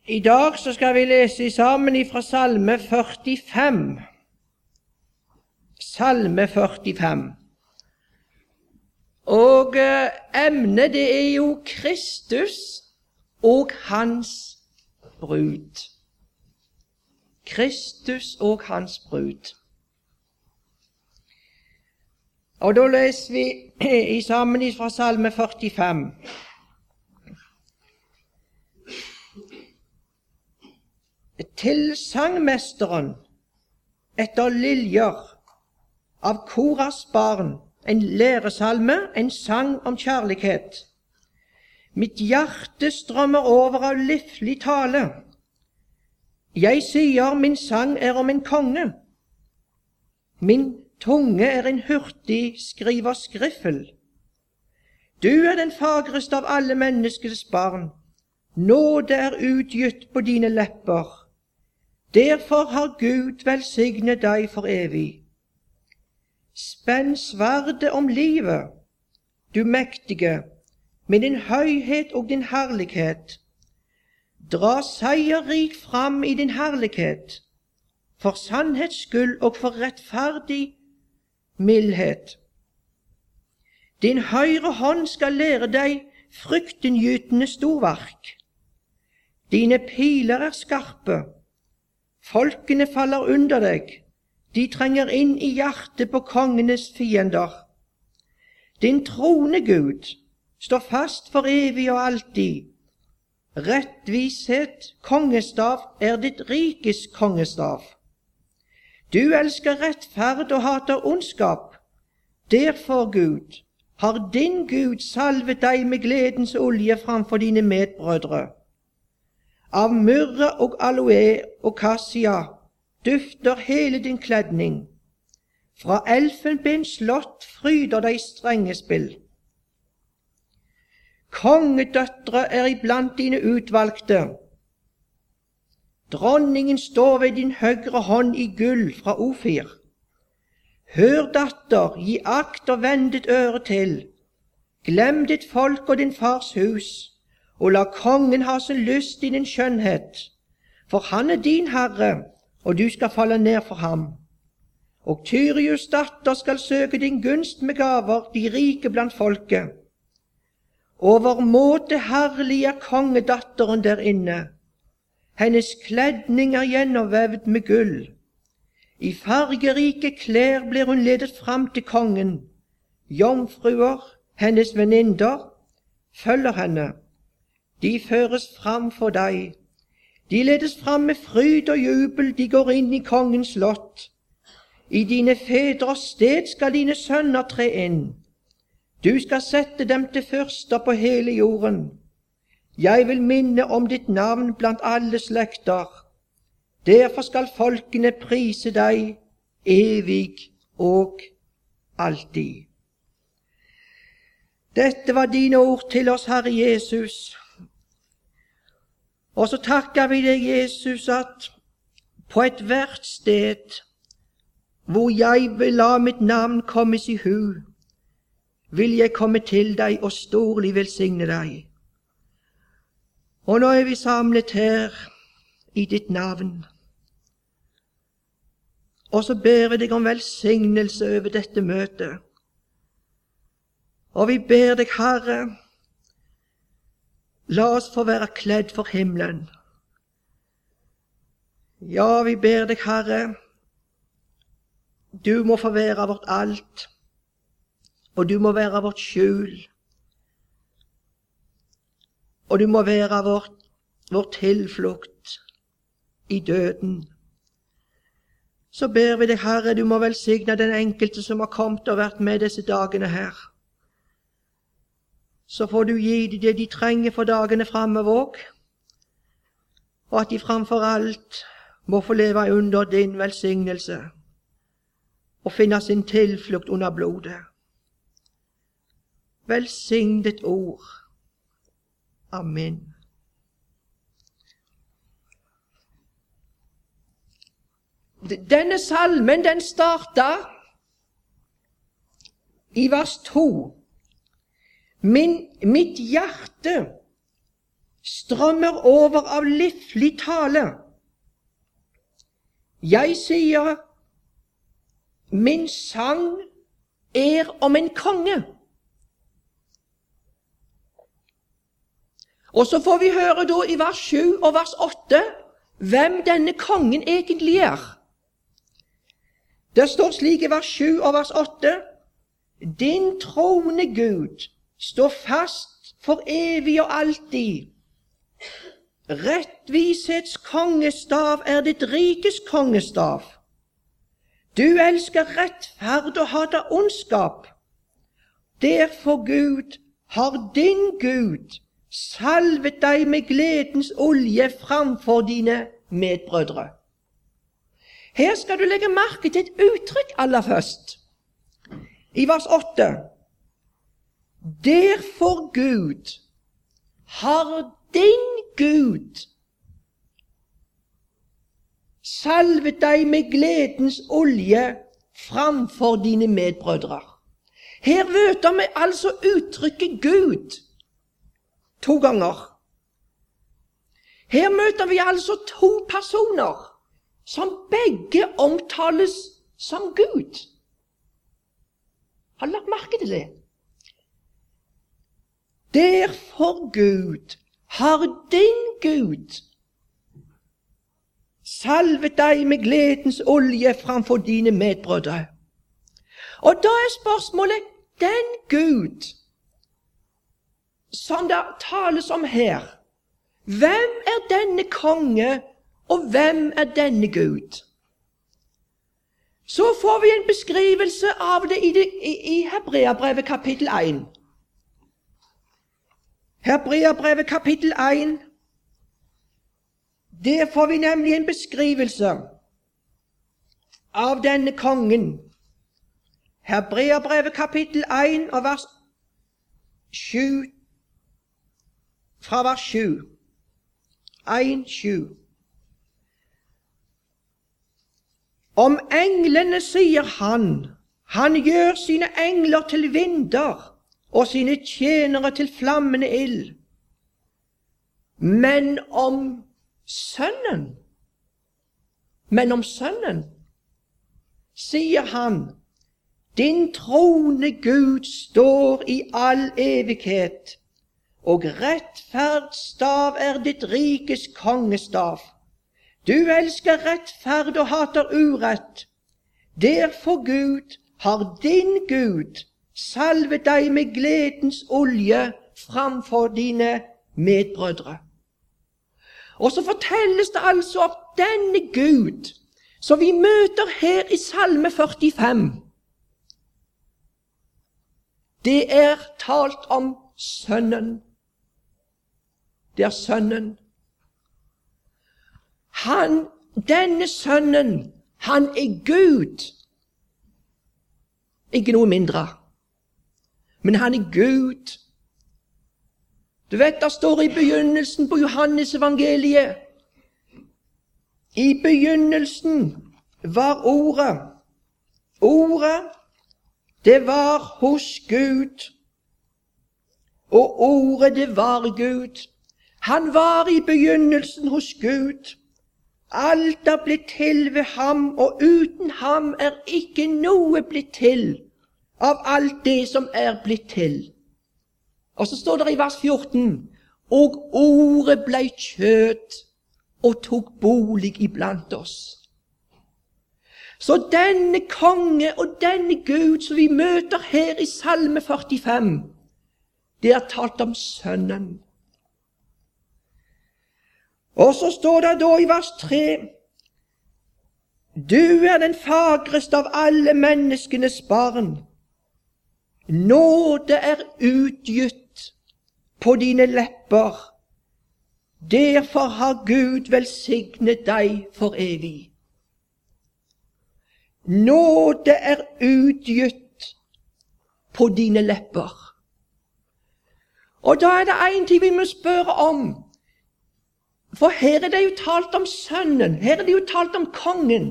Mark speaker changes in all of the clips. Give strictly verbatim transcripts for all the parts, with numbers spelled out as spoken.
Speaker 1: I dag så skal vi lese sammen fra Salme førtifem. Salme førtifem. Og eh, emnet det er jo Kristus og hans brud. Kristus og hans brud. Og da leser vi i sammen fra Salme førtifem. Til sangmesteren etter liljer av Koras barn, en læresalme, en sang om kjærlighet. Mitt hjerte strømmer over av livlig tale. Jeg sier min sang er om en konge. Min tunge er en hurtig skriver skriffel. Du er den fagreste av alle menneskets barn. Nåde er utgitt på dine lepper. Derfor har Gud velsignet deg for evig. Spenn sverdet om livet, du mektige, med din høyhet og din herlighet. Dra seierrik fram i din herlighet, for sannhets skyld og for rettferdig mildhet. Din høyre hånd skal lære deg fryktinngytende storverk. Dine piler er skarpe. Folkene faller under deg, de trenger inn i hjertet på kongenes fiender. Din trone, Gud, står fast for evig og alltid. Rettvishet, kongestav, er ditt rikes kongestav. Du elsker rettferd og hater ondskap. Derfor, Gud, har din Gud salvet deg med gledens olje framfor dine medbrødre. Av myrre og aloe og kassia dufter hele din kledning. Fra elfenben slott fryder deg strengespill. Kongedøtre er iblant dine utvalgte. Dronningen står ved din høyre hånd i gull fra Ofir. Hør, datter, gi akt og vend ditt øre til. Glem ditt folk og din fars hus, og la kongen ha sin lyst i din skjønnhet, for han er din herre, og du skal falle ned for ham. Og Tyrius datter skal søke din gunst med gaver, de rike blant folket. Overmåte herlig er kongedatteren der inne. Hennes kledning er gjennomvevd med gull. I fargerike klær blir hun ledet fram til kongen. Jomfruer, hennes venninner, følger henne. De føres fram for deg. De ledes fram med fryd og jubel, de går inn i kongens slott. I dine fedres sted skal dine sønner tre inn. Du skal sette dem til fyrster på hele jorden. Jeg vil minne om ditt navn blant alle slekter. Derfor skal folkene prise deg evig og alltid. Dette var dine ord til oss, Herre Jesus. Og så takker vi deg, Jesus, at på et hvert sted hvor jeg vil la mitt navn kommes i hu, vil jeg komme til deg og storlig velsigne deg. Og nå er vi samlet her i ditt navn. Og så ber vi deg om velsignelse over dette møtet. Og vi ber deg, Herre, la oss få være kledd for himmelen. Ja, vi ber deg, Herre, du må få være vårt alt, og du må være vårt skjul, og du må være vårt, vår tilflukt i døden. Så ber vi deg, Herre, du må velsigne den enkelte som har kommet og vært med disse dagene her. Så får du gi dem det de trenger for dagene fremover òg, og at de framfor alt må få leve under din velsignelse og finne sin tilflukt under blodet. Velsign ditt ord. Amen. Denne salmen, den starta i vers to. Min, mitt hjerte strømmer over av livlig tale. Jeg sier, min sang er om en konge. Og så får vi høre da i vers sju og vers åtte hvem denne kongen egentlig er. Det står slik i vers sju og vers åtte: Din trone, Gud, står fast for evig og alltid. Rettvishets kongestav er ditt rikes kongestav. Du elsker rettferd og hater ondskap. Derfor, Gud, har din Gud salvet deg med gledens olje framfor dine medbrødre. Her skal du legge merke til et uttrykk aller først. I vers åtte. Derfor, Gud, har din Gud salvet deg med gledens olje framfor dine medbrødre. Her møter vi altså uttrykket Gud to ganger. Her møter vi altså to personer som begge omtales som Gud. Har du lagt merke til det? Derfor, Gud, har din Gud salvet deg med gledens olje framfor dine medbrødre. Og da er spørsmålet, den Gud som det tales om her, hvem er denne konge, og hvem er denne Gud? Så får vi en beskrivelse av det i, det, i, i Hebreabrevet kapittel én. Hebreabrevet kapittel én, der får vi nemlig en beskrivelse av denne kongen. Hebreabrevet kapittel én og vers sju, fra vers sju. én, sju. Om englene sier han, han gjør sine engler til vinder og sine tjenere til flammende ild. Men om Sønnen, men om Sønnen, sier han, din trone, Gud, står i all evighet, og rettferdsstav er ditt rikes kongestav. Du elsker rettferd og hater urett. Derfor, Gud, har din Gud salvet deg med gledens olje framfor dine medbrødre. Og så fortelles det altså om denne Gud, som vi møter her i Salme førtifem. Det er talt om Sønnen. Det er Sønnen. Han, denne Sønnen, han er Gud. Ikke noe mindre. Men han er Gud. Du vet, det står i begynnelsen på Johannes evangeliet. I begynnelsen var Ordet. Ordet, det var hos Gud. Og Ordet, det var Gud. Han var i begynnelsen hos Gud. Alt er blitt til ved ham, og uten ham er ikke noe blitt til av alt det som er blitt til. Og så står det i vers fjorten, og Ordet ble kjøtt og tok bolig iblant oss. Så denne konge og denne Gud som vi møter her i Salme førtifem, det er talt om Sønnen. Og så står det da i vers tre, du er den fagreste av alle menneskenes barn. Nåde er utgitt på dine lepper. Derfor har Gud velsignet deg for evig. Nåde er utgitt på dine lepper. Og da er det en ting vi må spørre om. For her er det jo talt om Sønnen, her er det jo talt om kongen.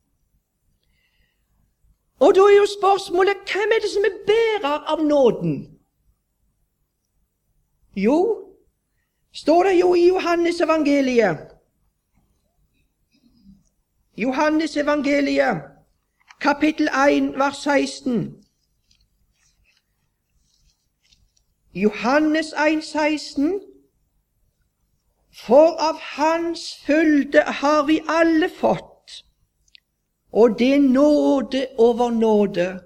Speaker 1: Og da er jo spørsmålet, hvem er det som er bærer av nåden? Jo, står det jo i Johannes evangeliet. Johannes evangeliet, kapittel én, vers seksten. Johannes én, seksten. For av hans fylde har vi alle fått, og det nåde over nåde.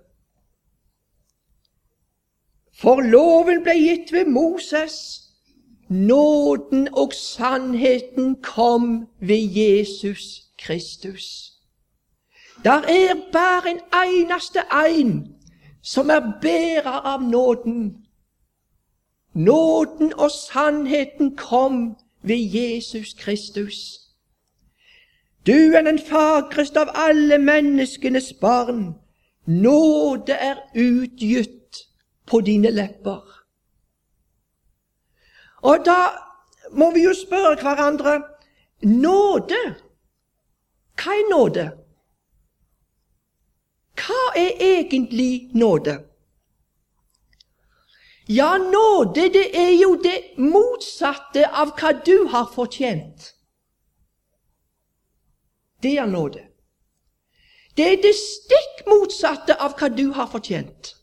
Speaker 1: For loven ble gitt ved Moses, nåden og sannheten kom ved Jesus Kristus. Der er bare en eneste en som er bærer av nåden. Nåden og sannheten kom ved Jesus Kristus. Du er den fagreste av alle menneskenes barn. Nåde er utgitt på dine lepper. Og da må vi jo spørre hverandre, nåde, hva er nåde? Hva er egentlig nåde? Ja, nåde, det er jo det motsatte av hva du har fortjent. Det er nåde. Det er det stikk motsatte av hva du har fortjent.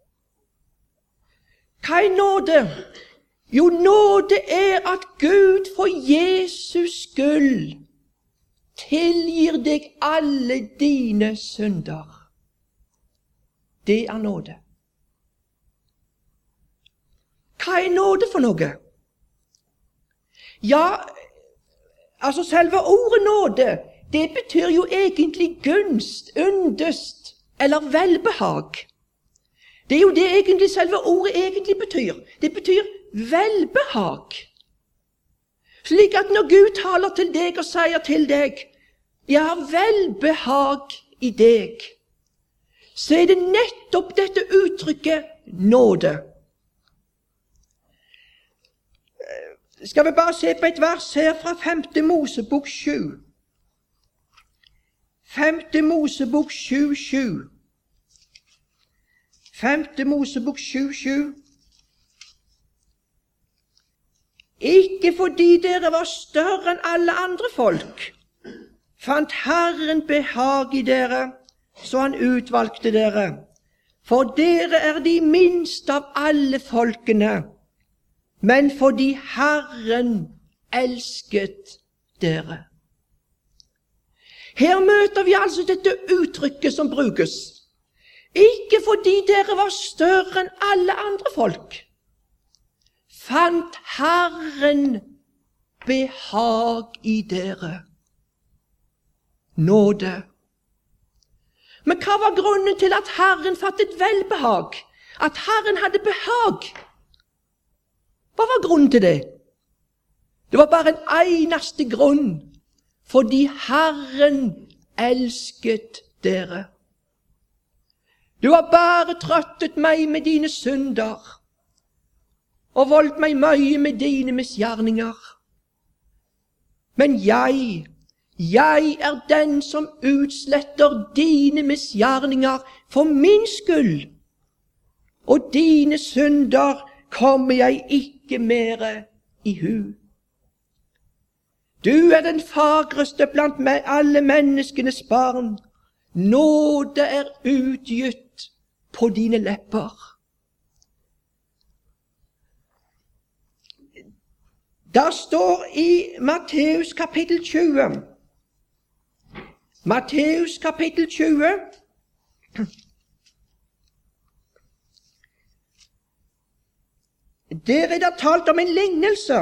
Speaker 1: Hva er nåde? Jo, nåde er at Gud for Jesus skyld tilgir deg alle dine synder. Det er nåde. Hva er nåde for noe? Ja, altså selve ordet nåde, det betyr jo egentlig gunst, yndest eller velbehag. Det er jo det egentlig selve ordet egentlig betyr. Det betyr velbehag. Slik at når Gud taler til deg og sier til deg, jeg har velbehag i deg, så er det nettopp dette uttrykket nåde. Skal vi bare se på et vers her fra femte Mosebok sju. Femte Mosebok sju, sju. Femte Mosebok sju, sju. Ikke fordi dere var større enn alle andre folk, fant Herren behag i dere, så han utvalgte dere. For dere er de minste av alle folkene, men fordi Herren elsket dere. Her møter vi altså dette uttrykket som brukes. Ikke fordi dere var større enn alle andre folk, fant Herren behag i dere. Nåde. Men hva var grunnen til at Herren fattet velbehag? At Herren hadde behag? Hva var grunnen til det? Det var bare en eneste grunn. Fordi Herren elsket dere. Du har bare trøttet meg med dine synder, og voldt meg mye med dine misgjerninger. Men jeg, jeg er den som utsletter dine misgjerninger for min skyld, og dine synder kommer jeg ikke mere i hu. Du er den fagreste blant alle menneskenes barn. Nåde er utgitt på dine lepper. Der står i Matteus kapittel tjue. Matteus kapittel tjue. Der er det talt om en lignelse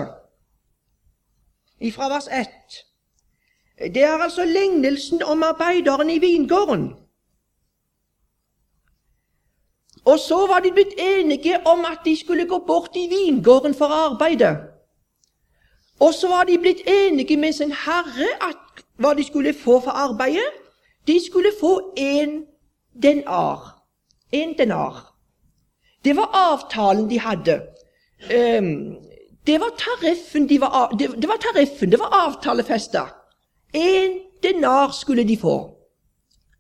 Speaker 1: ifra vers ett. Det er altså lignelsen om arbeideren i vingården. Og så var de blitt enige om at de skulle gå bort i vingården for å arbeide. Og så var de blitt enige med sin herre at hva de skulle få for arbeidet. De skulle få en denar. En denar. Det var avtalen de hadde. Um, det var tariffen de var, det, det var tariffen, det var avtalefestet. En denar skulle de få.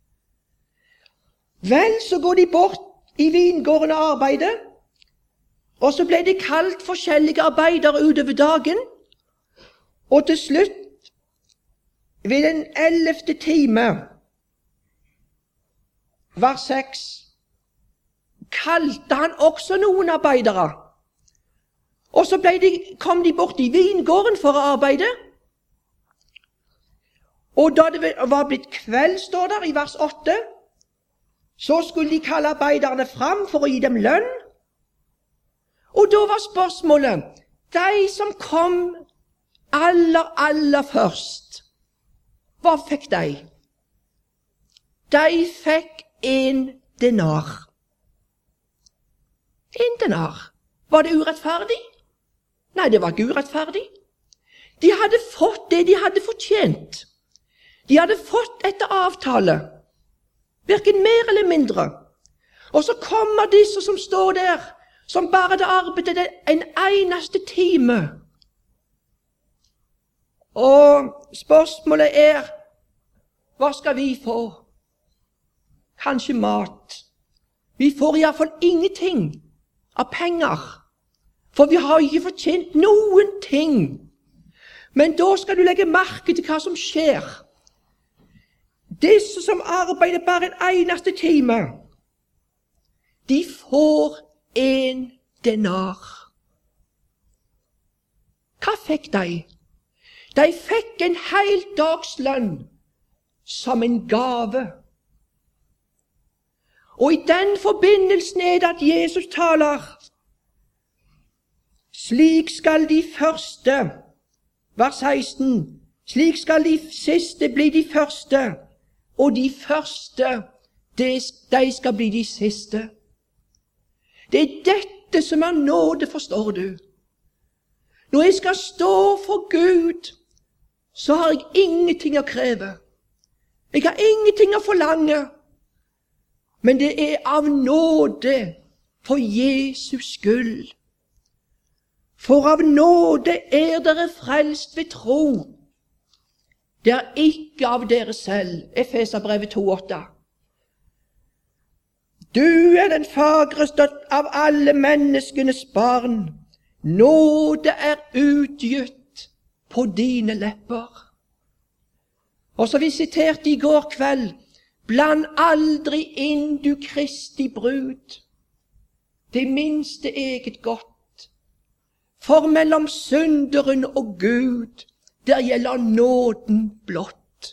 Speaker 1: Vel, så går de bort i vingården og arbeider, Og så ble det kalt forskjellige arbeidere utover dagen, og til slutt, ved den ellevte time, vers seks, kalte han også noen arbeidere. Og så ble de, kom de bort i vingården for å arbeide. Og da det var blitt kveld, står der i vers åtte, så skulle de kalle arbeiderne fram for å gi dem lønn. Og da var spørsmålet, de som kom aller, aller først, hva fikk de? De fikk en denar. En denar. Var det urettferdig? Nei, det var ikke urettferdig. De hadde fått det de hadde fortjent. De hadde fått etter avtale, hverken mer eller mindre. Og så kommer disse som står der, som bare hadde arbeidet en eneste time. Og spørsmålet er, hva skal vi få? Kanskje mat. Vi får i hvert fall ingenting av penger, for vi har ikke fortjent noen ting. Men da skal du legge merke til hva som skjer. Disse som arbeider bare en eneste time, de får en denar. Hva fikk de? De fikk en hel dags lønn som en gave. Og i den forbindelsen er det at Jesus taler, slik skal de første, vers seksten, slik skal de siste bli de første, og de første, de skal bli de siste. Det er dette som er nåde, forstår du. Når jeg skal stå for Gud, så har jeg ingenting å kreve. Jeg har ingenting å forlange. Men det er av nåde for Jesus skyld. For av nåde er dere frelst ved tro. Det er ikke av dere selv. Efeserbrevet to åtte. Du er den fagreste av alle menneskenes barn. Nåde er utgitt på dine lepper. Og så vi siterte i går kveld, bland aldri inn du Kristi brud, det minste eget godt. For mellom synderen og Gud, der gjelder nåden blott.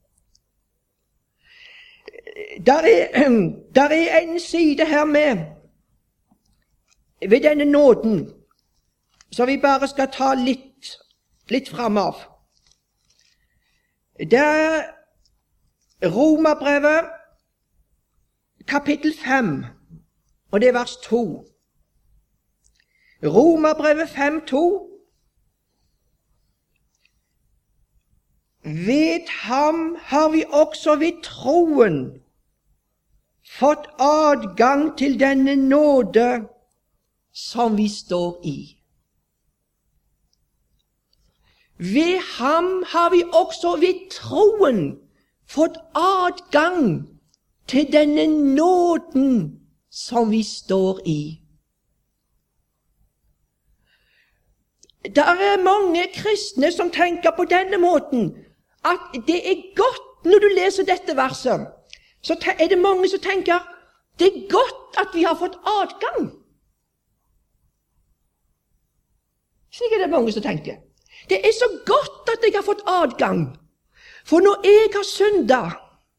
Speaker 1: Der er, der er en side her med, ved denne nåden, så vi bare skal ta litt, litt frem av. Det er Romerbrevet, kapittel fem, og det er vers to. Romerbrevet fem, to. Ved ham har vi også ved troen fått adgang til denne nåde som vi står i. Ved ham har vi også ved troen fått adgang til denne nåden som vi står i. Det er mange kristne som tenker på denne måten, at det er godt når du leser dette verset, så er det mange som tenker, det er godt at vi har fått adgang. Slik er det mange som tenker. Det er så godt at jeg har fått adgang. For når jeg har syndet,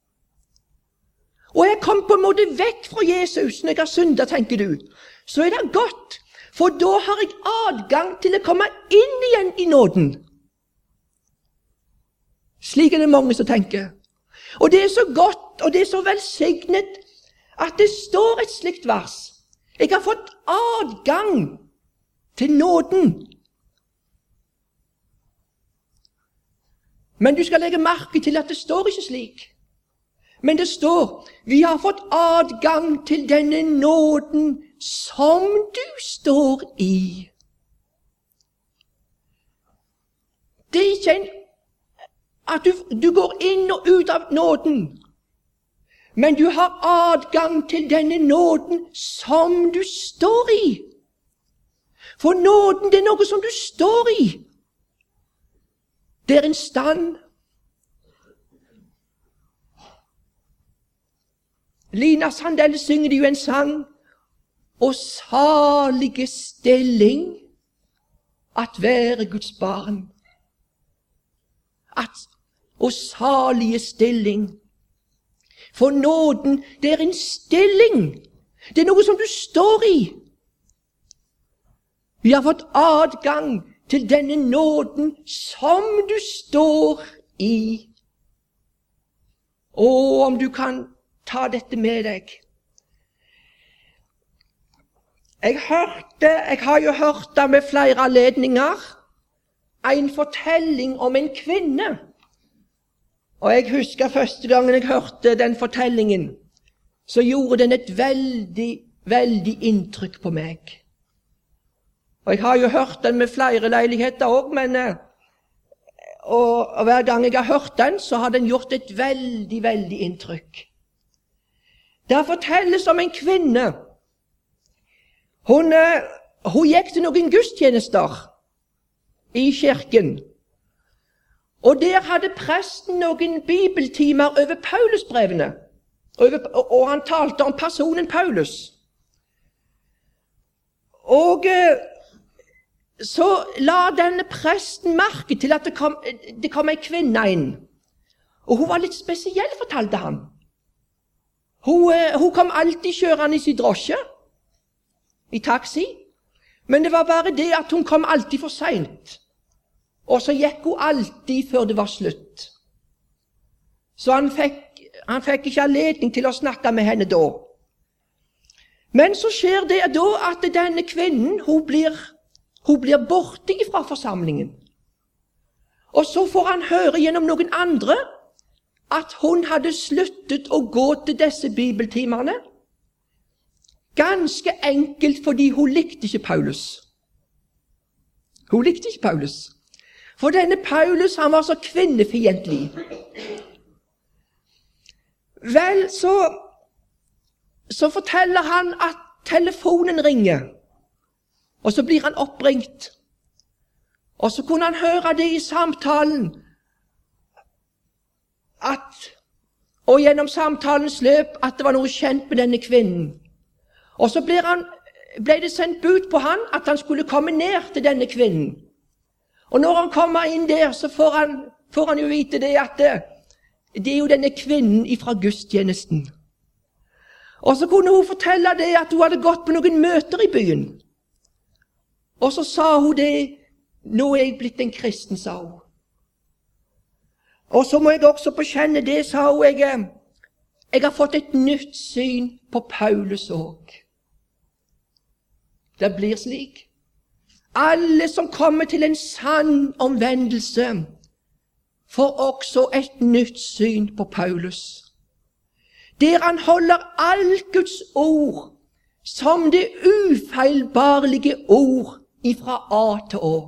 Speaker 1: og jeg kom på en måte vekk fra Jesus når jeg har syndet, tenker du, så er det godt, for da har jeg adgang til å komme inn igjen i nåden. Slik er det mange som tenker. Og det er så godt, og det er så velsignet, at det står et slikt vers. Jeg har fått adgang til nåden. Men du skal legge merke til at det står ikke slik. Men det står, vi har fått adgang til denne nåden som du står i. Det er ikke en, at du, du går inn og ut av nåden, men du har adgang til denne nåden som du står i. For nåden, det er noe som du står i. Det er en stand. Lina Sandell synger det jo en sang, og salige stilling at være Guds barn. At, og salige stilling. For nåden, det er en stilling. Det er noe som du står i. Vi har fått adgang til denne nåden som du står i. Og om du kan ta dette med deg. Jeg hørte, jeg har jo hørt det med flere anledninger, en fortelling om en kvinne. Og jeg husker første gangen jeg hørte den fortellingen, så gjorde den et veldig, veldig inntrykk på meg. Og jeg har jo hørt den med flere leiligheter også, men og, og hver gang jeg har hørt den, så har den gjort et veldig, veldig inntrykk. Der fortelles om en kvinne. Hun, hun gikk til noen gudstjenester i kirken, og der hadde presten noen bibeltimer over Paulusbrevene, og, og han talte om personen Paulus. Og så la denne presten merke til at det kom, det kom en kvinne inn, og hun var litt spesiell, fortalte han. Hun, hun kom alltid kjørende i sin drosje, i taxi, men det var bare det at hun kom alltid for sent. Og så gikk hun alltid før det var slutt. Så han fikk, han fikk ikke anledning til å snakke med henne da. Men så skjer det da at denne kvinnen, hun blir, hun blir borte fra forsamlingen. Og så får han høre gjennom noen andre at hun hadde sluttet å gå til disse bibeltimerne, ganske enkelt fordi hun likte ikke Paulus. Hun likte ikke Paulus. For denne Paulus, han var så kvinnefiendtlig. Vel, så, så forteller han at telefonen ringer, og så blir han oppringt. Og så kunne han høre det i samtalen, at, og gjennom samtalens løp, at det var noe kjent med denne kvinnen. Og så ble, han, ble det sendt bud på han at han skulle komme ned til denne kvinnen. Og når han kommer inn der, så får han, får han jo vite det at det, det er jo denne kvinnen fra gudstjenesten. Og så kunne hun fortelle det at hun hadde gått på noen møter i byen. Og så sa hun det, nå er jeg blitt en kristen, sa hun. Og så må jeg også bekjenne det, sa hun, jeg, jeg har fått et nytt syn på Paulus også. Det blir slik. Alle som kommer til en sann omvendelse, får også et nytt syn på Paulus. Der han holder alt Guds ord som det ufeilbarlige ord ifra A til Å.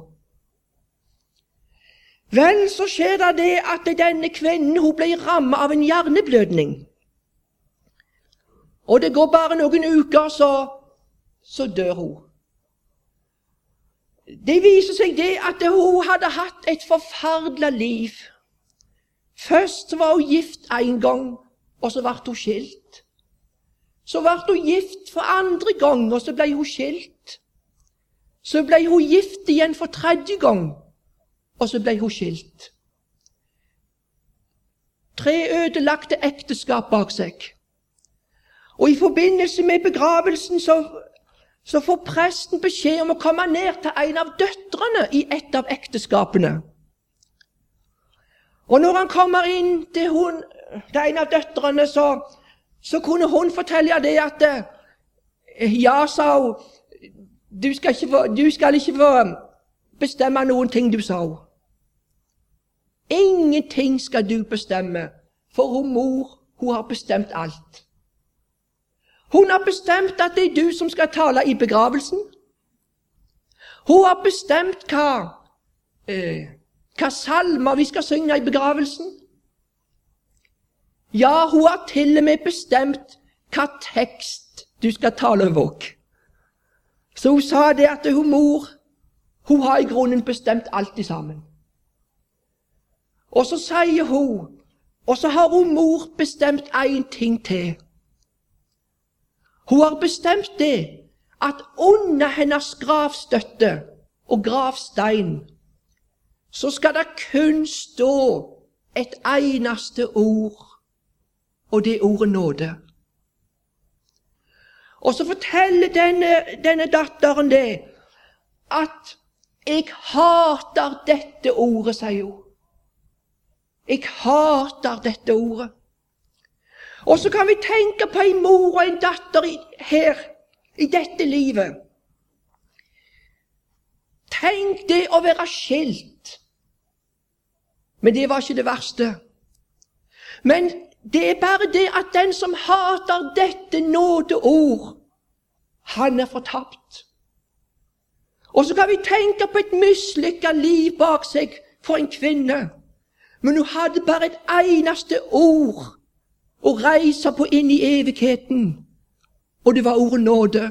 Speaker 1: Vel, så skjer det det at denne kvinnen, hun ble rammet av en hjerneblødning. Og det går bare noen uker, så, så dør hun. Det viser seg det at hun hadde hatt et forferdelig liv. Først var hun gift en gang, og så ble hun skilt. Så ble hun gift for andre gang, og så ble hun skilt. Så ble hun gift igjen for tredje gang, og så ble hun skilt. Tre ødelagte ekteskap bak seg. Og i forbindelse med begravelsen så, så får presten beskjed om å komme ned til en av døtrene i et av ekteskapene. Og når han kommer inn til, hun, til en av døtrene, så, så kunne hun fortelle det at ja, sa hun, du skal ikke få, du skal ikke få bestemme noen ting, du sa hun. Ingenting skal du bestemme, for hun mor, hun har bestemt alt. Hun har bestemt at det er du som skal tale i begravelsen. Hun har bestemt hva, eh, hva salmer vi skal synge i begravelsen. Ja, hun har til og med bestemt hva tekst du skal tale over. Så hun sa det at hun mor, hun har i grunnen bestemt alt i sammen. Og så sier hun, og så har hun mor bestemt en ting til. Hun har bestemt det, at under hennes gravstøtte og gravstein, så skal det kun stå et eneste ord, og det er ordet nåde. Og så forteller denne, denne datteren det, at jeg hater dette ordet, sier hun. Jeg hater dette ordet. Og så kan vi tenke på en mor og en datter i, her, i dette livet. Tenk det å være skilt. Men det var ikke det verste. Men det er bare det at den som hater dette nådeord, han er fortapt. Og så kan vi tenke på et mislykket liv bak seg for en kvinne. Men hun hadde bare et eneste ord å reise på inn i evigheten, og det var ordet nåde.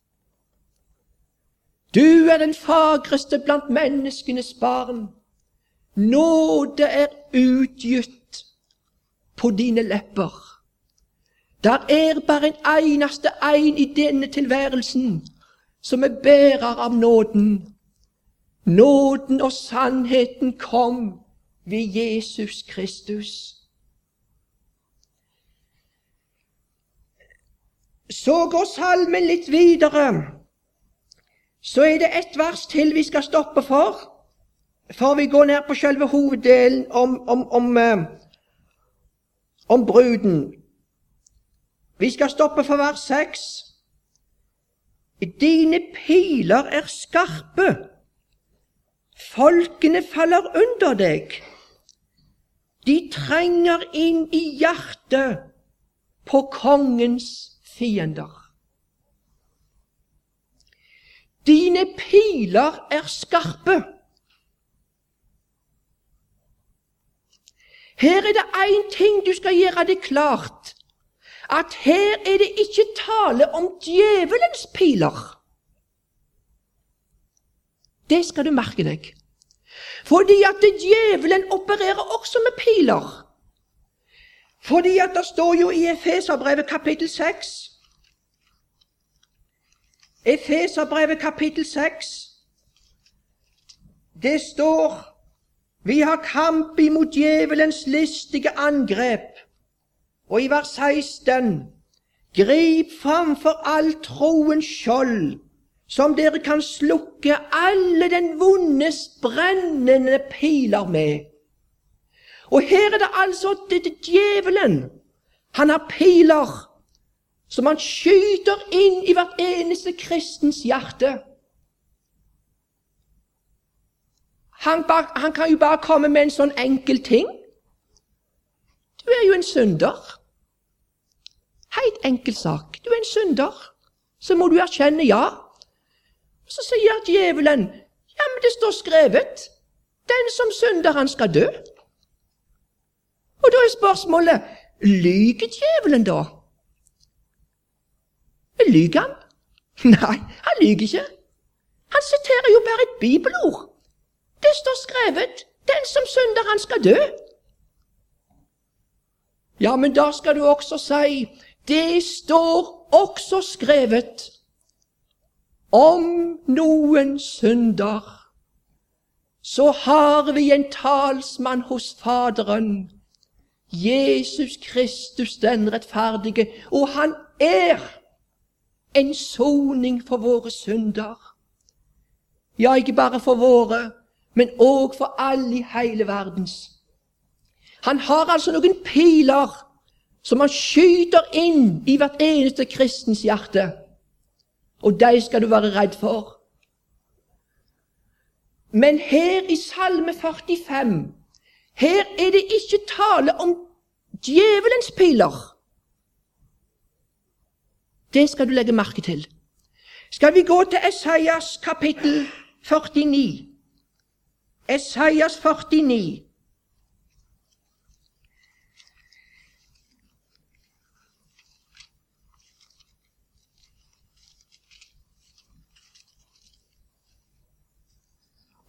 Speaker 1: Du er den fagreste blant menneskenes barn. Nåde er utgitt på dine lepper. Der er bare en eneste en i denne tilværelsen som er bærer av nåden. Nåden og sannheten kom ved Jesus Kristus. Så går salmen litt videre. Så er det et vers til vi skal stoppe for, for vi går ned på selve hoveddelen om, om, om, om, om bruden. Vi skal stoppe for vers seks. Dine piler er skarpe, folkene faller under deg. De trenger inn i hjertet på kongens fiender. Dine piler er skarpe. Her er det en ting du skal gjøre det klart, at her er det ikke tale om djevelens piler. Det skal du merke deg. Fordi at djevelen opererer også med piler. Fordi at det står jo i Efeserbrevet kapittel seks. Efeserbrevet kapittel seks. Det står: vi har kamp imot djevelens listige angrep. Og i vers seksten: grip framfor all troens skjold, som dere kan slukke alle den vondes brennende piler med. Og her er det altså dette djevelen. Han har piler som han skyter inn i hvert eneste kristens hjerte. Han, bare, han kan jo bare komme med en sånn enkel ting. Du er jo en synder. Helt enkel sak. Du er en synder. Så må du erkjenne ja. Så sier djevelen, ja, men det står skrevet, den som synder, han skal dø. Og da er spørsmålet, lyger djevelen da? Lyger han? Nei, han lyger ikke. Han siterer jo bare et bibelord. Det står skrevet, den som synder, han skal dø. Ja, men da skal du også si, det står også skrevet, om noen synder, så har vi en talsmann hos Faderen, Jesus Kristus den rettferdige, og han er en soning for våre synder. Ja, ikke bare for våre, men også for alle i hele verdens. Han har altså noen piler som han skyter inn i hvert eneste kristens hjerte. Og de skal du være redd for. Men her i Salme førtifem, her er det ikke tale om djevelens piler. Det skal du legge merke til. Skal vi gå til Esaias kapittel førtini. Esaias førtini.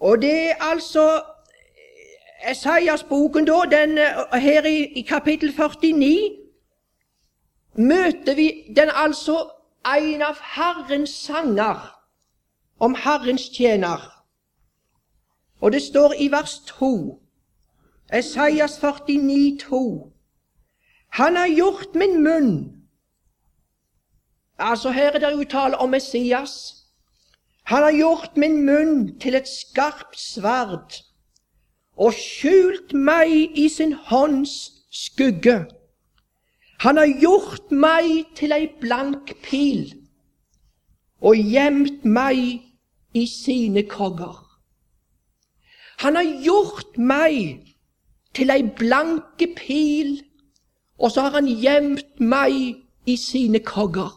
Speaker 1: Og det er altså Esaias-boken da, den, her i, i kapittel førtini, møter vi den altså en av Herrens sanger om Herrens tjener. Og det står i vers to, Esaias førtini, to. Han har gjort min munn. Altså her er det uttale om Messias. Han har gjort min munn til et skarpt sverd, og skjult meg i sin hånds skugge. Han har gjort meg til ei blank pil, og gjemt meg i sine kogger. Han har gjort meg til ei blanke pil, og så har han gjemt meg i sine kogger.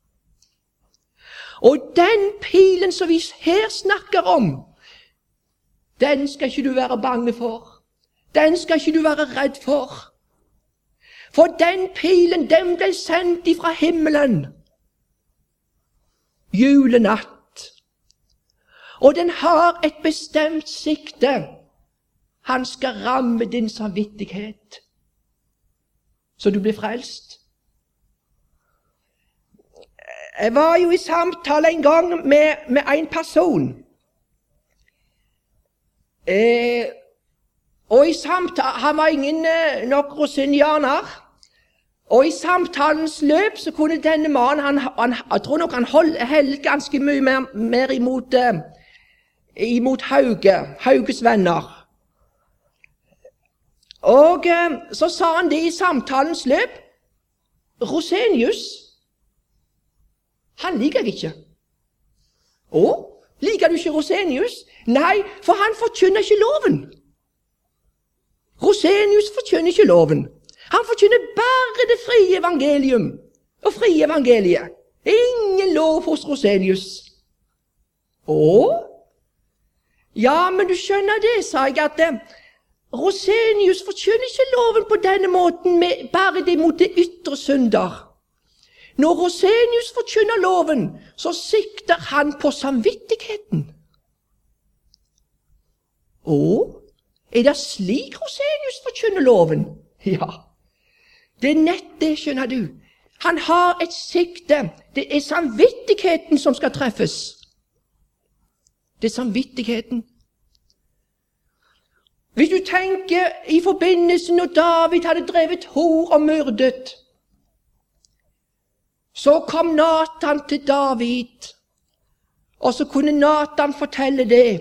Speaker 1: Og den pilen som vi her snakker om, den skal ikke du være bange for. Den skal ikke du være redd for. For den pilen, den ble sendt ifra himmelen julenatt. Og den har et bestemt sikte. Han skal ramme din samvittighet, så du blir frelst. Jeg var jo i samtale en gang med, med en person. Eh, og i samtale, han var ingen eh, nok rosinjaner, og i samtalens løp så kunne denne mannen, han, han, jeg tror nok han hold, held ganske mye mer, mer imot, eh, imot Hauge, Hauges venner. Og eh, så sa han det i samtalens løp, Rosenius, han liker jeg ikke. Å, liker du ikke Rosenius? Nei, for han forkynner ikke loven. Rosenius forkynner ikke loven. Han forkynner bare det frie evangelium og frie evangeliet. Ingen lov hos Rosenius. Å? Ja, men du skjønner det, sa jeg, at eh, Rosenius forkynner ikke loven på denne måten, med bare det mot det ytre synder. Når Rosenius forkynner loven, så sikter han på samvittigheten. Å, er det slik Rosenius forkynner loven? Ja, det er nett det, skjønner du. Han har et sikte. Det er samvittigheten som skal treffes. Det er samvittigheten. Hvis du tenker i forbindelse når David hadde drevet hor og myrdet, så kom Nathan til David, og så kunne Nathan fortelle det.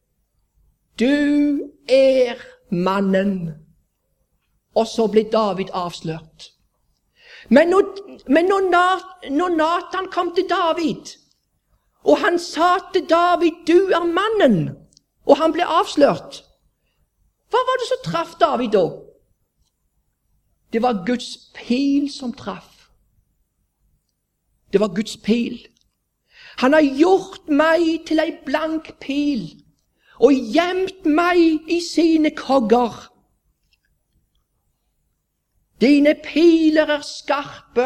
Speaker 1: Du er mannen. Og så ble David avslørt. Men når, men når, Nat, når Nathan kom til David, og han sa til David, du er mannen, og han ble avslørt, hva var det som traff David da? Det var Guds pil som traff. Det var Guds pil. Han har gjort meg til ei blank pil, og gjemt meg i sine kogger. Dine piler er skarpe.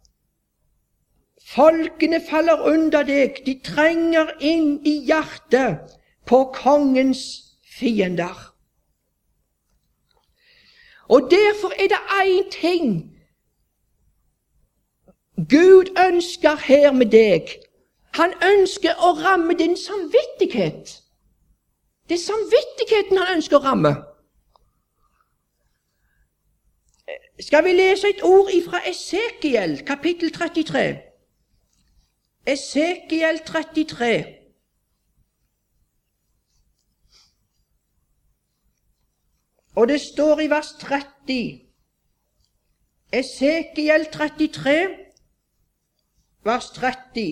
Speaker 1: Folkene faller under deg, de trenger inn i hjertet på kongens fiender. Og derfor er det en ting Gud ønsker her med deg. Han ønsker å ramme din samvittighet. Det er samvittigheten han ønsker å ramme. Skal vi lese et ord fra Esekiel, kapittel trettitre? Esekiel trettitre. Og det står i vers tretti. Esekiel trettitre, vers tretti.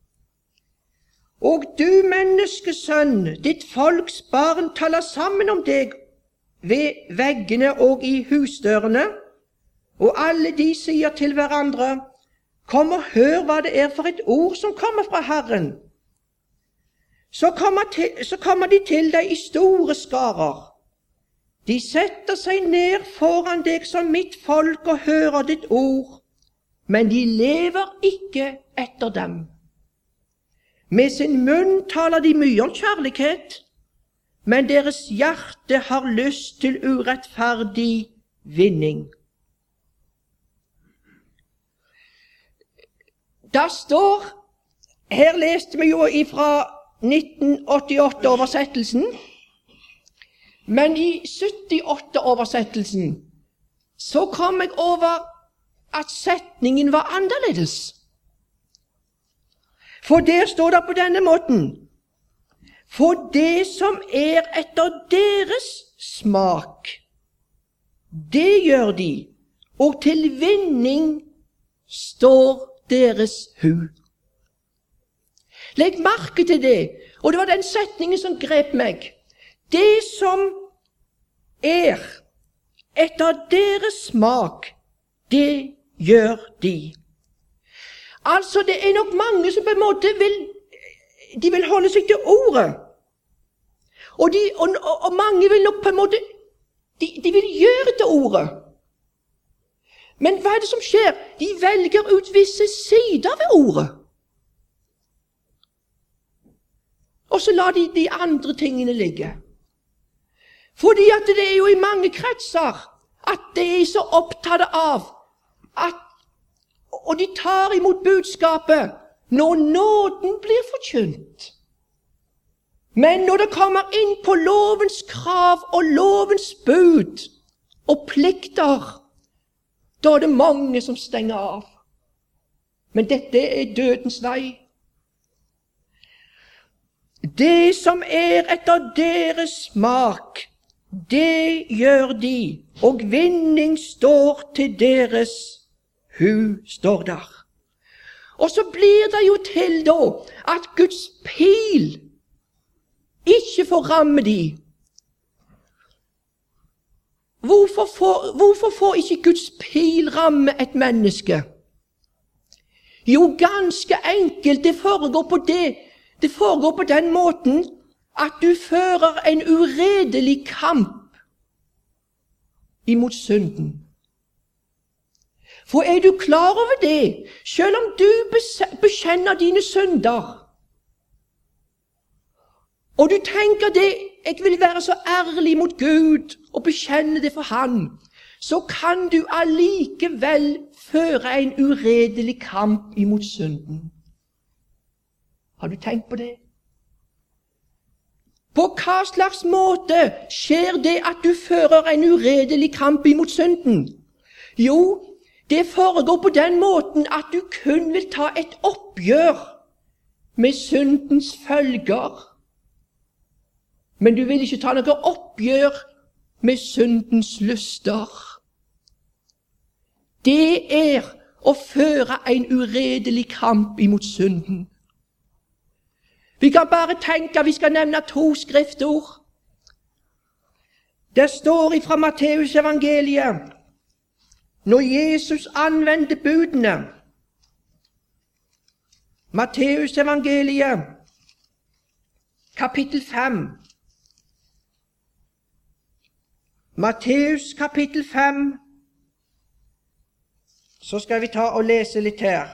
Speaker 1: Og du, menneskesønn, ditt folks barn taler sammen om deg ved veggene og i husdørene, og alle de sier til hverandre, kom og hør hva det er for et ord som kommer fra Herren. Så kommer, til, så kommer de til deg i store skarer. De setter seg ned foran deg som mitt folk og hører ditt ord, men de lever ikke etter dem. Med sin munn taler de mye om kjærlighet, men deres hjerte har lyst til urettferdig vinning. Da står, her leste vi jo ifra nitten åttiåtte-oversettelsen, men i syttiåtte-oversettelsen så kom jeg over at setningen var annerledes. For der står det på denne måten: for det som er etter deres smak, det gjør de, og til vinning står deres hu. Legg merke til det, og det var den setningen som grep meg. Det som er etter deres smak, det gjør de. Altså, det er nok mange som på en måte vil, de vil holde seg til ordet. Og, de, og, og mange vil nok på en måte, de, de vil gjøre til ordet. Men hva er det som skjer? De velger ut visse sider ved ordet. Og så lar de de andre tingene ligge. Fordi at det er jo i mange kretser at de er så opptatt av at, og de tar imot budskapet når nåden blir forkynt. Men når det kommer inn på lovens krav og lovens bud og plikter, da er det mange som stenger av. Men dette er dødens vei. Det som er etter deres smak, det gjør de, og vinning står til deres hu, står der. Og så blir det jo til da at Guds pil ikke får ramme de. Hvorfor får, hvorfor får ikke Guds pil ramme et menneske? Jo, ganske enkelt, det foregår på det. Det foregår på den måten at du fører en uredelig kamp imot synden. For er du klar over det, selv om du bekjenner dine synder, og du tenker det, jeg vil være så ærlig mot Gud og bekjenne det for Han, så kan du allikevel føre en uredelig kamp imot synden. Har du tenkt på det? På hva slags måte skjer det at du fører en uredelig kamp imot synden? Jo, det foregår på den måten at du kun vil ta et oppgjør med syndens følger. Men du vil ikke ta noe oppgjør med syndens lyster. Det er å føre en uredelig kamp imot synden. Vi kan bare tenke, vi skal nevne to skriftord. Det står ifra Matteus evangeliet, når Jesus anvendte budene. Matteus evangeliet, kapittel fem. Matteus kapittel fem. Så skal vi ta og lese litt her.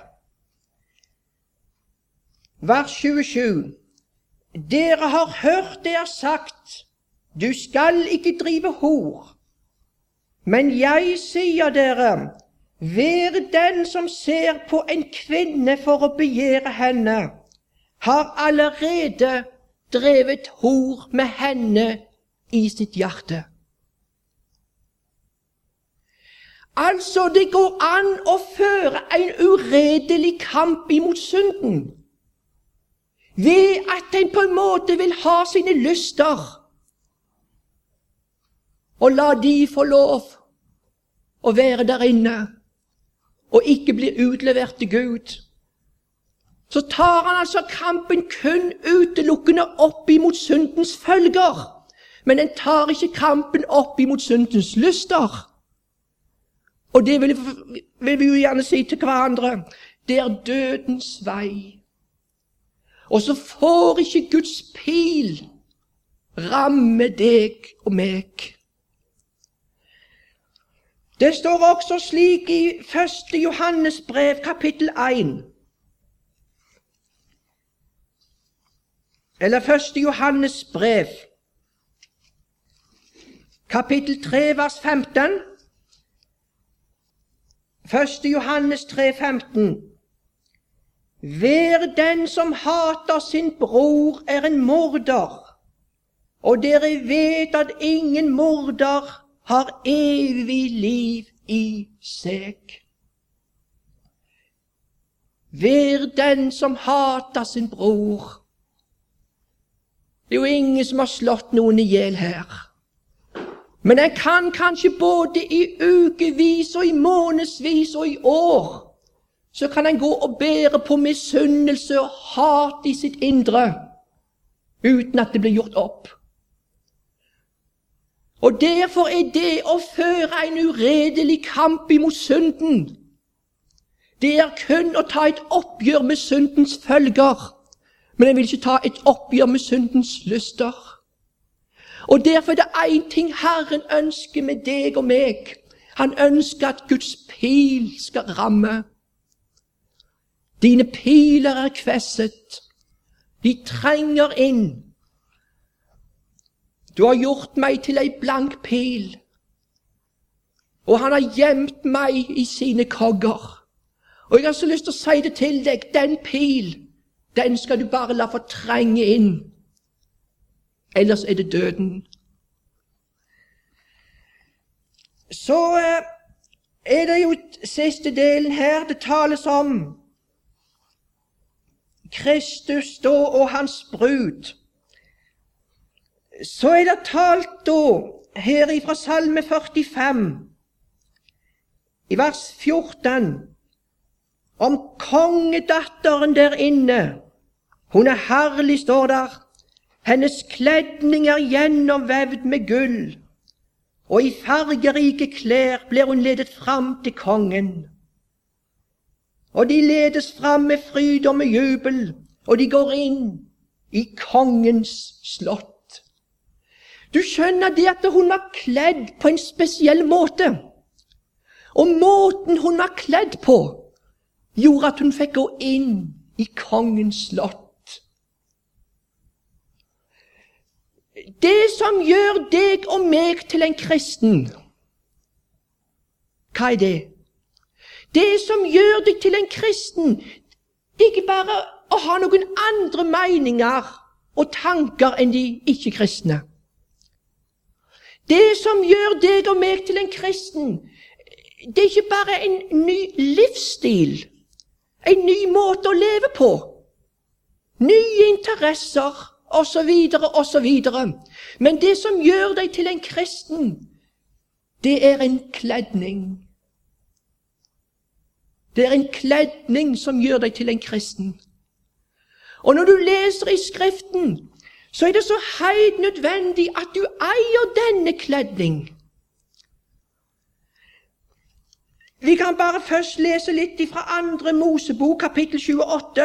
Speaker 1: Vers tjuesju. Dere har hørt det er sagt, du skal ikke drive hor. Men jeg sier dere, hver den som ser på en kvinne for å begjære henne, har allerede drevet hor med henne i sitt hjerte. Altså, det går an å føre en uredelig kamp imot synden, ved at en på en måte vil ha sine lyster, og la de få lov å være der inne, og ikke bli utlevert til Gud. Så tar han altså kampen kun utelukkende opp imot syndens følger, men en tar ikke kampen opp imot syndens lyster. Og det vil, vil vi jo gjerne si til hverandre, det er dødens vei. Og så får ikke Guds pil ramme deg og meg. Det står også slik i første Johannes brev, kapittel én. Eller første Johannes brev, kapittel tre, vers femten. Første Johannes tre, femten. Hver den som hater sin bror, er en morder, og dere vet at ingen morder har evig liv i seg. Hver den som hater sin bror. Det er jo ingen som har slått noen i hjel her. Men en kan kanskje både i ukevis og i månedsvis og i år, så kan en gå og bære på misunnelse og hat i sitt indre, uten at det blir gjort opp. Og derfor er det å føre en uredelig kamp imot synden, det er kun å ta et oppgjør med syndens følger, men en vil ikke ta et oppgjør med syndens lyster. Og derfor er det en ting Herren ønsker med deg og meg. Han ønsker at Guds pil skal ramme. Dine piler er kvesset. De trenger inn. Du har gjort meg til ei blank pil, og han har gjemt meg i sine kogger. Og jeg har så lyst til å si det til deg, den pil, den skal du bare la få trenge inn. Ellers er det døden. Så er det jo siste delen her, det tales om Kristus da og hans brud. Så er det talt da, her ifra Salme førtifem, i vers fjorten, om kongedatteren der inne. Hun er herlig, står der. Hennes kledning er gjennomvevd med gull, og i fargerike klær blir hun ledet fram til kongen. Og de ledes fram med fryd og med jubel, og de går inn i kongens slott. Du skjønner det at hun var kledd på en spesiell måte, og måten hun var kledd på, gjorde at hun fikk gå inn i kongens slott. Det som gjør deg og meg til en kristen, hva er det? Det som gjør deg til en kristen, det er ikke bare å ha noen andre meninger og tanker enn de ikke-kristne. Det som gjør deg og meg til en kristen, det er ikke bare en ny livsstil, en ny måte å leve på, nye interesser, og så videre, og så videre. Men det som gjør deg til en kristen, det er en kledning. Det er en kledning som gjør deg til en kristen. Og når du leser i Skriften, så er det så helt nødvendig at du eier denne kledning. Vi kan bare først lese litt fra andre Mosebok, kapittel tjueåtte.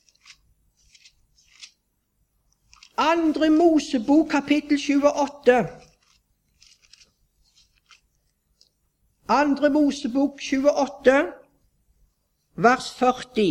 Speaker 1: Andre Mosebok, kapittel tjueåtte. Andre Mosebok tjueåtte, vers førti.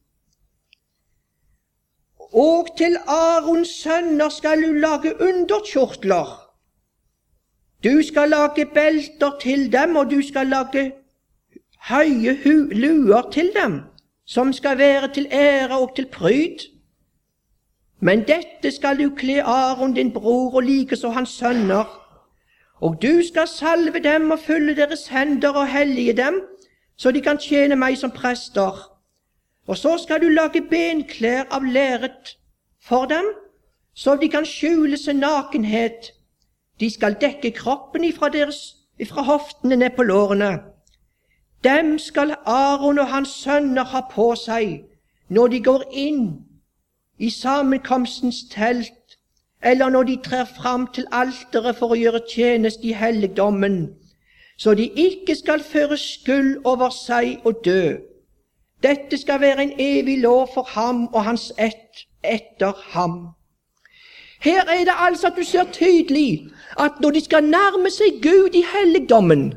Speaker 1: Og til Arons sønner skal du lage underkjortler. Du skal lage belter til dem, og du skal lage høye luer til dem, som skal være til ære og til pryd. Men dette skal du kle Aron din bror og likeså hans sønner, og du skal salve dem og fylle deres hender og hellige dem, så de kan tjene meg som prester. Og så skal du lage benklær av læret for dem, så de kan skjule sin nakenhet. De skal dekke kroppen ifra, deres, ifra hoftene ned på lårene. Dem skal Aron og hans sønner ha på seg når de går inn i sammenkomstens telt, eller når de trer fram til alteret for å gjøre tjeneste i helligdommen, så de ikke skal føre skyld over seg og dø. Dette skal være en evig lov for ham og hans ett etter ham. Her er det altså at du ser tydelig at når de skal nærme seg Gud i helligdommen,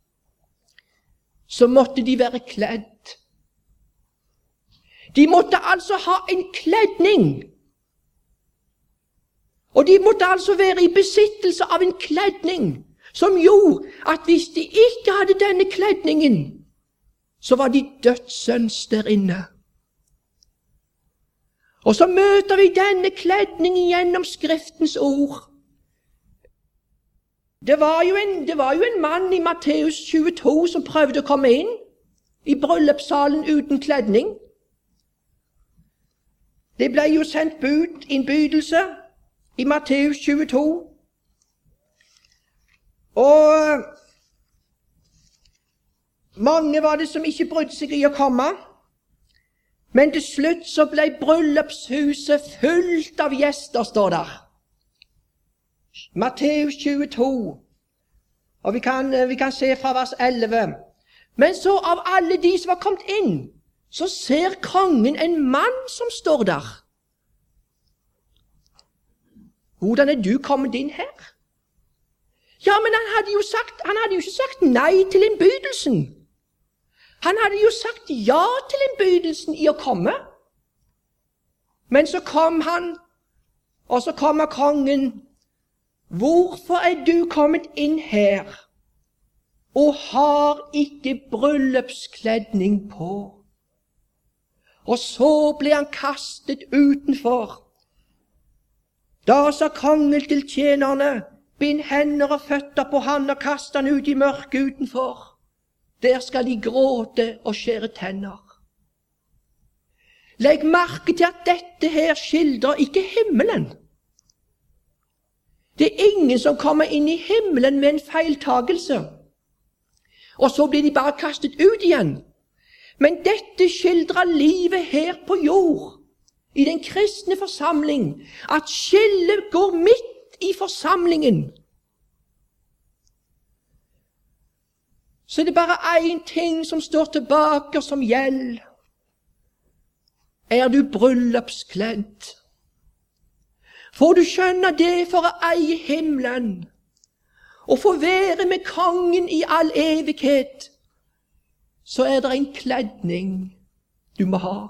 Speaker 1: så måtte de være kledd. De måtte altså ha en kledning. Og de måtte altså være i besittelse av en kledning som gjorde at hvis de ikke hadde denne kledningen, så var de dødsens der inne. Og så møter vi denne kledningen gjennom Skriftens ord. Det var jo en, det var jo en mann i Matteus tjueto som prøvde å komme inn i bryllupssalen uten kledning. Det ble jo sendt bud, innbydelse, i Matteus tjueto. Og mange var det som ikke brydde seg i å komme, men til slutt så ble bryllupshuset fullt av gjester, står der. Matteus tjueto, og vi kan, vi kan se fra vers elleve. Men så av alle de som var kommet inn, så ser kongen en mann som står der. Hvordan er du kommet inn her? Ja, men han hadde jo sagt, han hadde jo ikke sagt nei til innbydelsen. Han hadde jo sagt ja til innbydelsen i å komme. Men så kom han, og så kommer kongen. Hvorfor er du kommet inn her og har ikke bryllupskledning på? Og så ble han kastet utenfor. Da sa kongen til tjenerne, bind hender og føtter på han og kast han ut i mørket utenfor. Der skal de gråte og skjære tenner. Legg merke til at dette her skildrer ikke himmelen. Det er ingen som kommer inn i himmelen med en feiltagelse, og så blir de bare kastet ut igjen. Men dette skildrer livet her på jord, i den kristne forsamling, at skillet går midt i forsamlingen. Så det er bare én ting som står tilbake som gjeld. Er du bryllupskledd? Får du skjønne det for å eie himmelen, og få være med kongen i all evighet, så er det en kledning du må ha.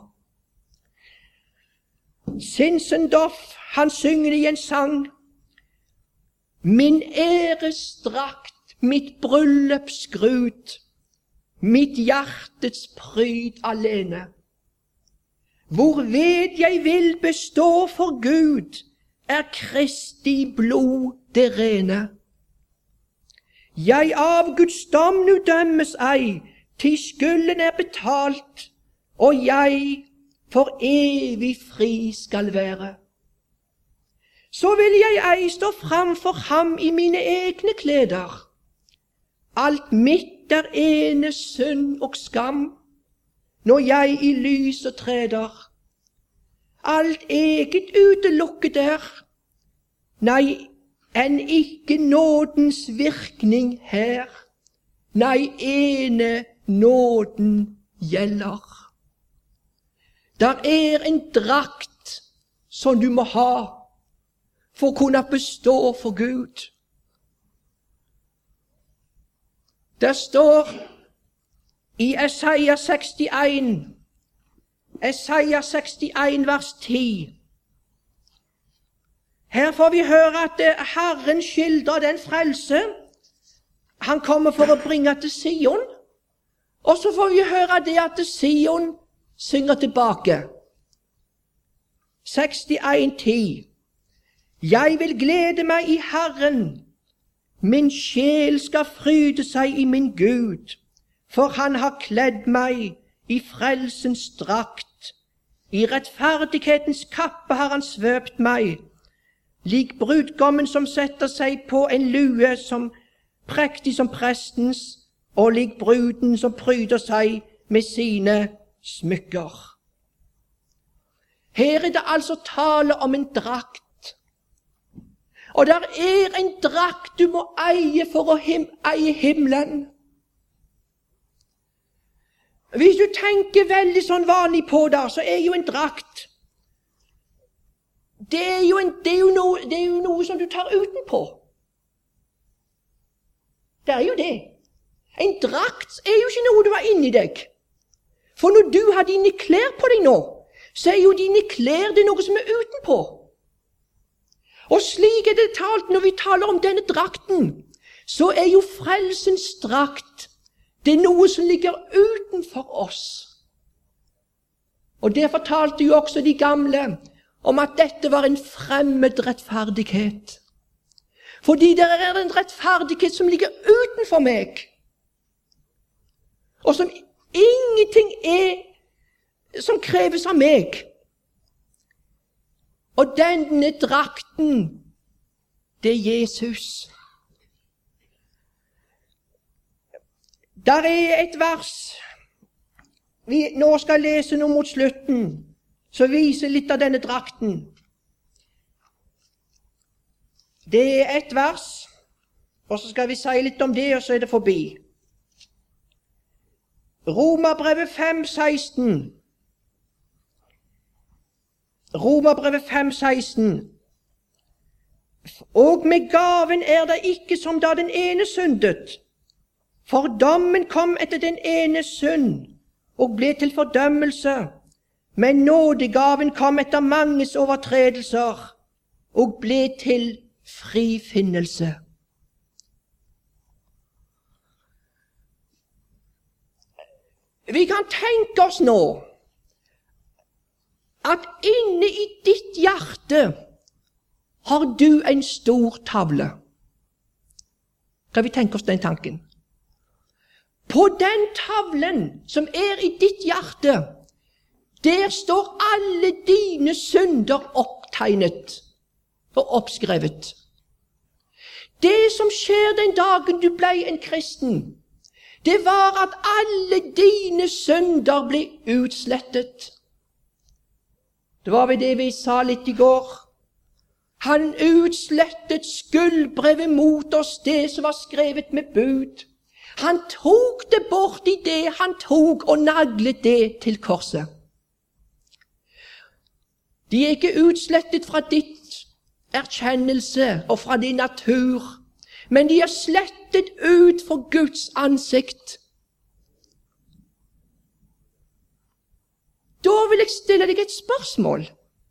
Speaker 1: Zinzendorf, han synger i en sang, min æresdrakt, mitt bryllupsgrut, mitt hjertets pryd alene. Hvorved jeg vil bestå for Gud, er Kristi blod det rene. Jeg av Guds dom nu dømmes ei, til skylden er betalt, og jeg for evig fri skal være. Så vil jeg ei stå framfor ham i mine egne kleder. Alt mitt er ene synd og skam, når jeg i lyset treder. Alt eget utelukket er, nei, enn ikke nådens virkning her, nei, ene nåden gjelder. Der er en drakt som du må ha for å kunne bestå for Gud. Det står i Esaias sekstien, Esaias sekstien vers ti. Her får vi høre at Herren skildrer den frelse han kommer for å bringe til Sion, og så får vi høre det at Sion synger tilbake. sekstien ti. Jeg vil glede meg i Herren, min sjel skal fryde seg i min Gud, for han har kledd meg i frelsens drakt, i rettferdighetens kappe har han svøpt meg, lik brudgommen som setter seg på en lue som prektig som prestens, og lik bruden som pryder seg med sine smykker. Her er det altså tale om en drakt. Og der er en drakt du må eie for å him eie himmelen. Hvis du tenker veldig sånn vanlig på det, så er jo en drakt, det er jo, en, det er jo, noe, det er jo noe som du tar utenpå. Det er jo det. En drakt er jo ikke noe du har inni deg. For når du har dine klær på deg nå, så er jo dine klær det noe som er utenpå. Og slik er det talt når vi taler om denne drakten, så er jo frelsens drakt, det er noe som ligger utenfor oss. Og det fortalte jo også de gamle om at dette var en fremmed rettferdighet. Fordi det er en rettferdighet som ligger utenfor meg, og som ingenting er som kreves av meg. Og denne drakten, det er Jesus. Der er et vers vi nå skal lese noe mot slutten, som viser litt av denne drakten. Det er et vers, og så skal vi si litt om det, og så er det forbi. Romerbrevet fem seksten. Romerbrevet fem seksten. Og med gaven er det ikke som da den ene syndet, for dommen kom etter den ene synd, og ble til fordømmelse, men nådegaven kom etter manges overtredelser, og ble til frifinnelse. Vi kan tenke oss nå at inne i ditt hjerte har du en stor tavle. Kan vi tenke oss den tanken? På den tavlen som er i ditt hjerte, der står alle dine synder opptegnet og oppskrevet. Det som skjer den dagen du ble en kristen, det var at alle dine synder ble utslettet. Det var ved det vi sa litt i går. Han utslettet skyldbrevet mot oss, det som var skrevet med bud. Han tok det bort i det han tok og naglet det til korset. De er ikke utslettet fra ditt erkjennelse og fra din natur, men de er slettet ut for Guds ansikt. Da vil jeg stille deg et spørsmål.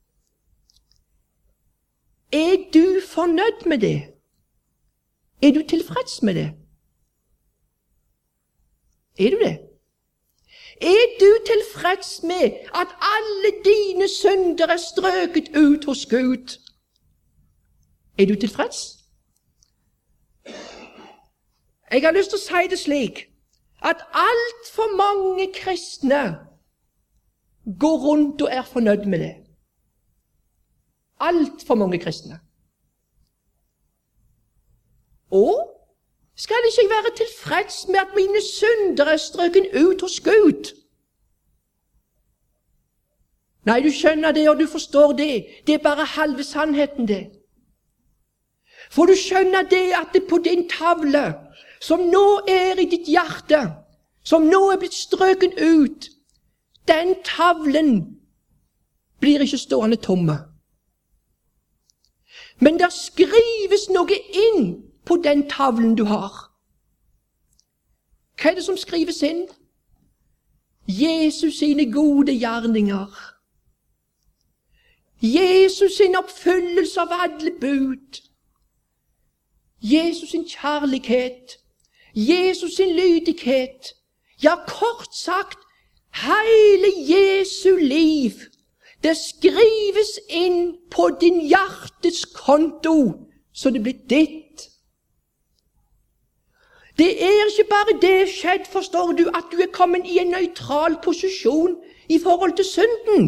Speaker 1: Er du fornøyd med det? Er du tilfreds med det? Er du det? Er du tilfreds med at alle dine synder er strøket ut hos Gud? Er du tilfreds? Jeg har lyst til å si det slik, at alt for mange kristne går rundt og er fornøyd med det. Alt for mange kristne. Og skal ikke jeg være tilfreds med at mine synder er strøken ut hos Gud? Nei, du skjønner det, og du forstår det. Det er bare halve sannheten, det. For du skjønner det at det på din tavle, som nå er i ditt hjerte, som nå er blitt strøken ut, den tavlen blir ikke stående tomme. Men der skrives noe inn på den tavlen du har. Hva er det som skrives inn? Jesus sine gode gjerninger. Jesus sin oppfyllelse av alle bud. Jesus sin kjærlighet. Jesus sin lydighet. Ja, kort sagt, hele Jesu liv, det skrives inn på din hjertes konto, så det blir ditt. Det er ikke bare det skjedd, forstår du, at du er kommet i en nøytral posisjon i forhold til synden.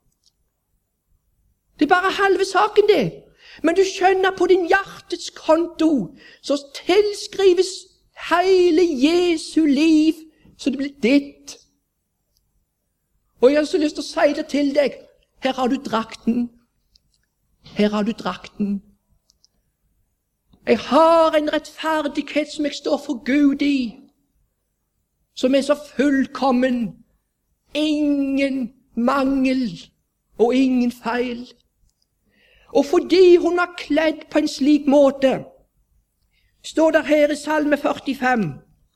Speaker 1: Det er bare halve saken, det. Men du skjønner, på din hjertets konto, så tilskrives hele Jesu liv, så det blir ditt. Og jeg har så lyst til å si det til deg. Her har du drakten. Her har du drakten. Jeg har en rettferdighet som jeg står for Gud i, som er så fullkommen, ingen mangel og ingen feil. Og fordi hun var kledd på en slik måte, står det her i Salme førtifem,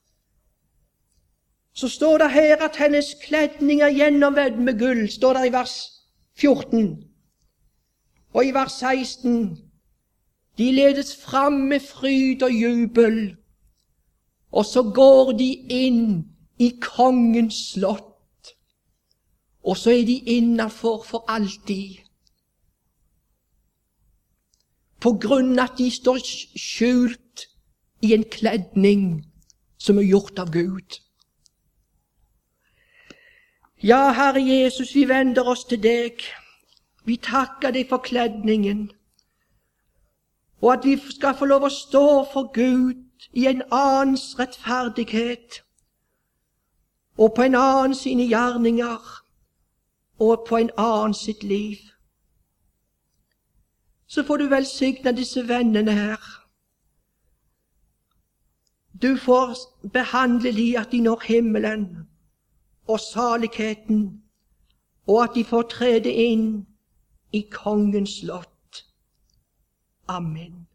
Speaker 1: så står det her at hennes kledning er gjennomvevd med gull, står det i vers fjorten. Og i vers seksten, de ledes fram med fryd og jubel, Og så går de inn i kongens slott, og så er de innenfor for alltid. På grunn av at de står skjult i en kledning som er gjort av Gud. Ja, Herre Jesus, vi vender oss til deg. Vi takker deg for kledningen, og at vi skal få lov å stå for Gud i en annens rettferdighet, og på en annen sine gjerninger, og på en annen sitt liv. Så får du velsigne disse vennene her. Du får behandle de at de når himmelen og saligheten, og at de får trede inn i kongens slott. Amen.